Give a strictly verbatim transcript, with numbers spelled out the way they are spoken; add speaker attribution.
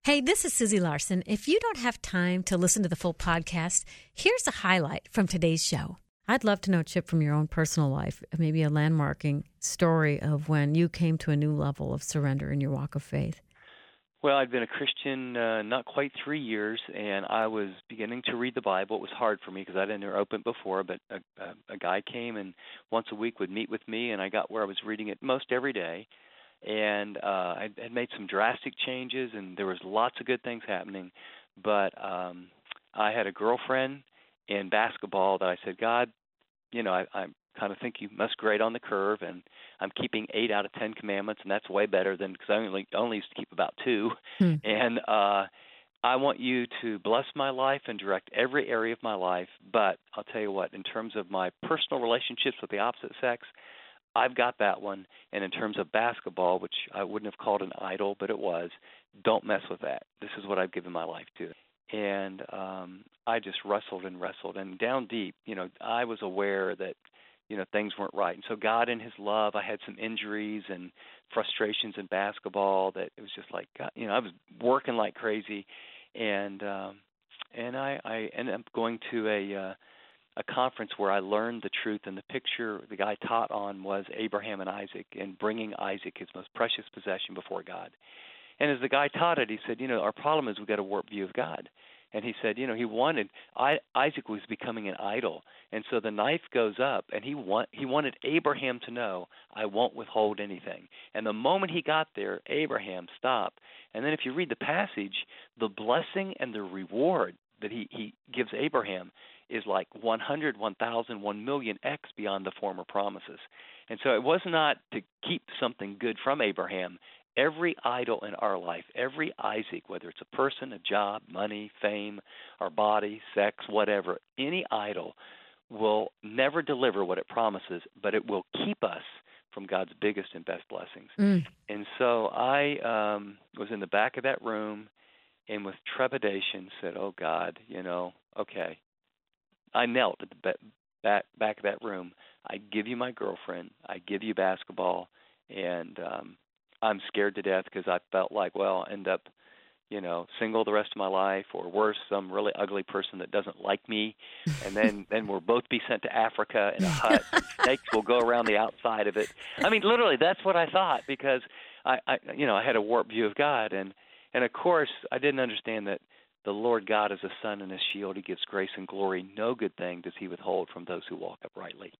Speaker 1: Hey, this is Susie Larson. If you don't have time to listen to the full podcast, here's a highlight from today's show. I'd love to know, Chip, from your own personal life, maybe a landmarking story of when you came to a new level of surrender in your walk of faith.
Speaker 2: Well, I'd been a Christian uh, not quite three years, and I was beginning to read the Bible. It was hard for me because I didn't open it before, but a, a, a guy came and once a week would meet with me, and I got where I was reading it most every day. And uh, I had made some drastic changes, and there was lots of good things happening. But um, I had a girlfriend in basketball that I said, God, you know, I, I kind of think you must grade on the curve, and I'm keeping eight out of ten commandments, and that's way better than because I only only used to keep about two. Hmm. And uh, I want you to bless my life and direct every area of my life. But I'll tell you what, in terms of my personal relationships with the opposite sex, I've got that one, and in terms of basketball, which I wouldn't have called an idol, but it was, don't mess with that. This is what I've given my life to. And um, I just wrestled and wrestled, and down deep, you know, I was aware that, you know, things weren't right. And so God in his love, I had some injuries and frustrations in basketball that it was just like, God, you know, I was working like crazy, and um, and I, I ended up going to a uh, a conference where I learned the truth, and the picture the guy taught on was Abraham and Isaac and bringing Isaac, his most precious possession, before God. And as the guy taught it, he said, you know, our problem is we've got a warped view of God. And he said, you know, he wanted, I, Isaac was becoming an idol. And so the knife goes up, and he want, he wanted Abraham to know, I won't withhold anything. And the moment he got there, Abraham stopped. And then if you read the passage, the blessing and the reward that he, he gives Abraham is like one hundred, one thousand, one million X beyond the former promises. And so it was not to keep something good from Abraham. Every idol in our life, every Isaac, whether it's a person, a job, money, fame, our body, sex, whatever, any idol will never deliver what it promises, but it will keep us from God's biggest and best blessings. Mm. And so I um, was in the back of that room and with trepidation said, oh, God, you know, okay. I knelt at the back, back of that room. I give you my girlfriend. I give you basketball. And um, I'm scared to death because I felt like, well, I'll end up, you know, single the rest of my life, or worse, some really ugly person that doesn't like me. And then, then we'll both be sent to Africa in a hut. And snakes will go around the outside of it. I mean, literally, that's what I thought because, I, I you know, I had a warped view of God. And, and, of course, I didn't understand that the Lord God is a sun and a shield. He gives grace and glory. No good thing does he withhold from those who walk uprightly.